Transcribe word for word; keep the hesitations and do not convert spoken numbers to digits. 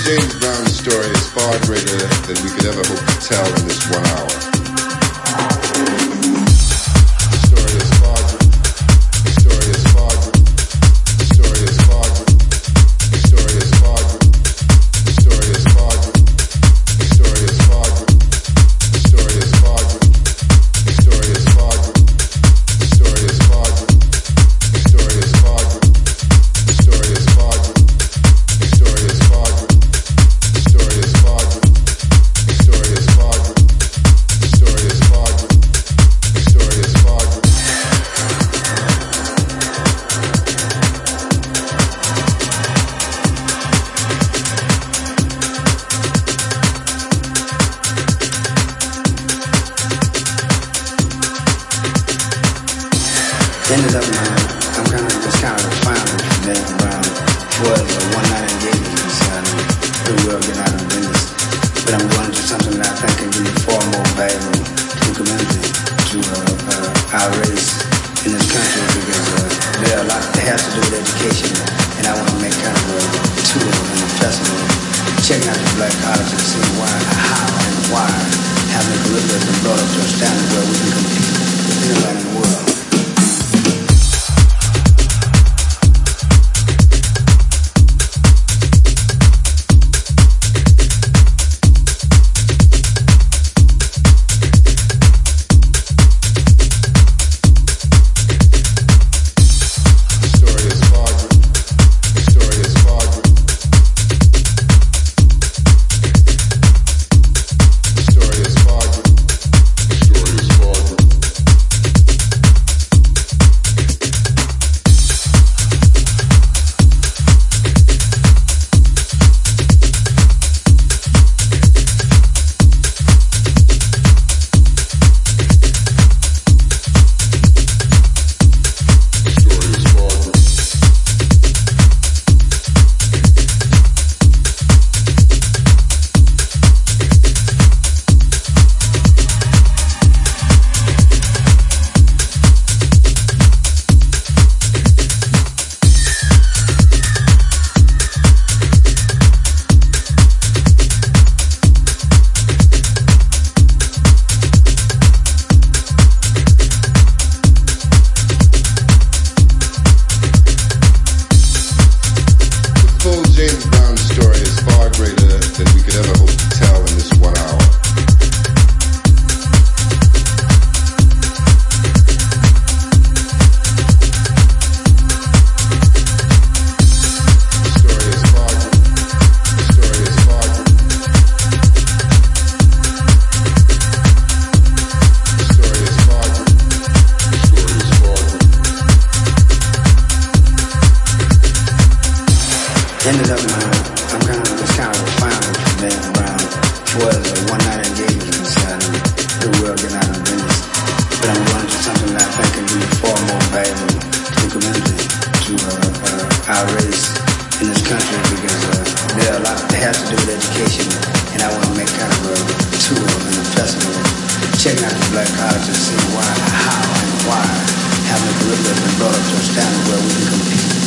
James Brown story is far greater than we could ever hope to tell in this one hour. The story is far, the story is far, the story is far, the story is far, the story is far, the story is far, the story is far, the story is far, the story is far, the story is far, the story is far, the story is far. Ended up, man, I'm kind of just kind of refining James Brown. Was a one-night engagement inside of me. Pretty well getting out of business. But I'm going to something that I think can be far more valuable to the community, to uh, uh, our race in this country, because uh, there are a lot that has to do with education. And I want to make kind of a tour and a festival, checking out the black colleges and seeing why, how, and why having a curriculum has been brought up to a standard where we can compete with anybody in the world. Ended up, man, I'm kind of just kind of refining James Brown. Was a one-night engagement inside of me. Pretty well getting out of business. But I'm going to something that I think can be far more valuable to the community, to uh, uh, our race in this country, because uh, there are a lot that has to do with education. And I want to make kind of a tour and a festival, checking out the black colleges and seeing why, how, and why having a curriculum has been brought up to a standard where we can compete